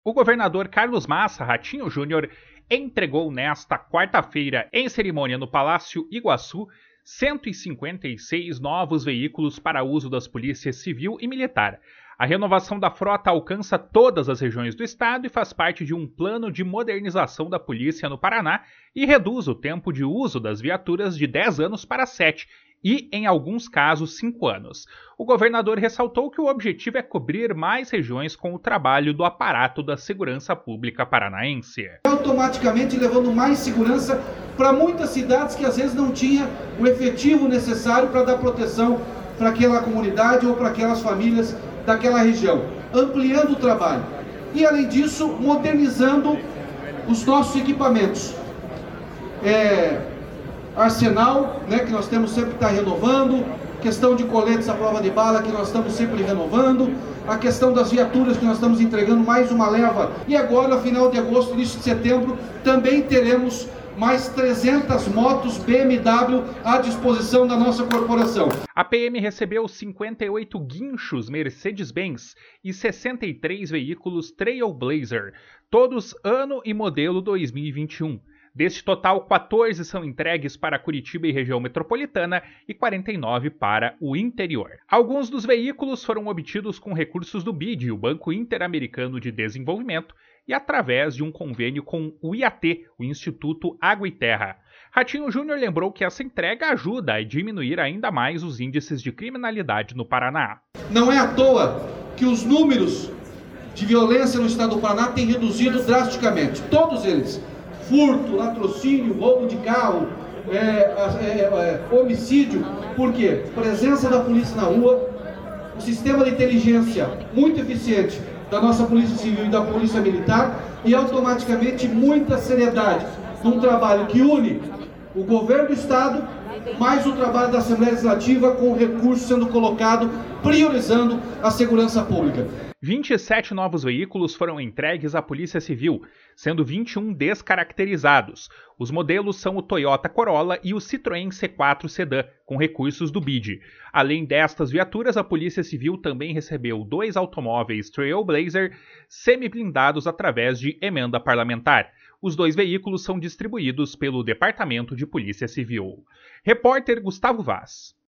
O governador Carlos Massa Ratinho Júnior entregou nesta quarta-feira, em cerimônia no Palácio Iguaçu, 156 novos veículos para uso das polícias civil e militar. A renovação da frota alcança todas as regiões do estado e faz parte de um plano de modernização da polícia no Paraná e reduz o tempo de uso das viaturas de 10 anos para 7 e, em alguns casos, 5 anos. O governador ressaltou que o objetivo é cobrir mais regiões com o trabalho do aparato da segurança pública paranaense. Automaticamente levando mais segurança para muitas cidades que às vezes não tinha o efetivo necessário para dar proteção para aquela comunidade ou para aquelas famílias daquela região, ampliando o trabalho. E além disso, modernizando os nossos equipamentos. Arsenal, que nós temos sempre que estar renovando, questão de coletes à prova de bala que nós estamos sempre renovando, a questão das viaturas que nós estamos entregando mais uma leva, e agora, final de agosto, início de setembro, também teremos mais 300 motos BMW à disposição da nossa corporação. A PM recebeu 58 guinchos Mercedes-Benz e 63 veículos Trailblazer, todos ano e modelo 2021. Deste total, 14 são entregues para Curitiba e região metropolitana e 49 para o interior. Alguns dos veículos foram obtidos com recursos do BID, o Banco Interamericano de Desenvolvimento, e através de um convênio com o IAT, o Instituto Água e Terra. Ratinho Júnior lembrou que essa entrega ajuda a diminuir ainda mais os índices de criminalidade no Paraná. Não é à toa que os números de violência no estado do Paraná têm reduzido drasticamente, todos eles. Furto, latrocínio, roubo de carro, homicídio. Por quê? Presença da polícia na rua, o sistema de inteligência muito eficiente da nossa polícia civil e da polícia militar e automaticamente muita seriedade num trabalho que une o governo do estado mais o trabalho da Assembleia Legislativa com o recurso sendo colocado, priorizando a segurança pública. 27 novos veículos foram entregues à Polícia Civil, sendo 21 descaracterizados. Os modelos são o Toyota Corolla e o Citroën C4 Sedan, com recursos do BID. Além destas viaturas, a Polícia Civil também recebeu 2 automóveis Trailblazer semi-blindados através de emenda parlamentar. Os 2 veículos são distribuídos pelo Departamento de Polícia Civil. Repórter Gustavo Vaz.